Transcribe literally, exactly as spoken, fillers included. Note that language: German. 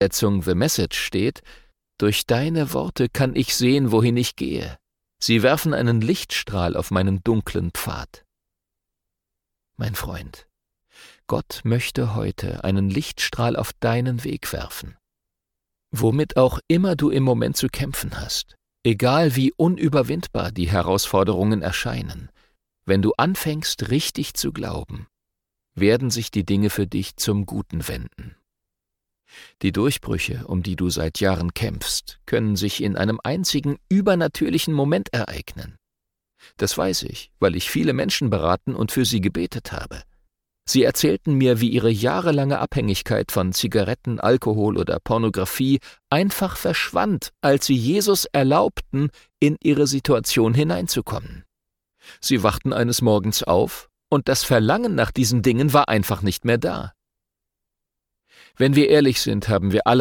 Übersetzung The Message steht: Durch deine Worte kann ich sehen, wohin ich gehe. Sie werfen einen Lichtstrahl auf meinen dunklen Pfad. Mein Freund, Gott möchte heute einen Lichtstrahl auf deinen Weg werfen. Womit auch immer du im Moment zu kämpfen hast, egal wie unüberwindbar die Herausforderungen erscheinen, wenn du anfängst, richtig zu glauben, werden sich die Dinge für dich zum Guten wenden. Die Durchbrüche, um die du seit Jahren kämpfst, können sich in einem einzigen übernatürlichen Moment ereignen. Das weiß ich, weil ich viele Menschen beraten und für sie gebetet habe. Sie erzählten mir, wie ihre jahrelange Abhängigkeit von Zigaretten, Alkohol oder Pornografie einfach verschwand, als sie Jesus erlaubten, in ihre Situation hineinzukommen. Sie wachten eines Morgens auf und das Verlangen nach diesen Dingen war einfach nicht mehr da. Wenn wir ehrlich sind, haben wir alle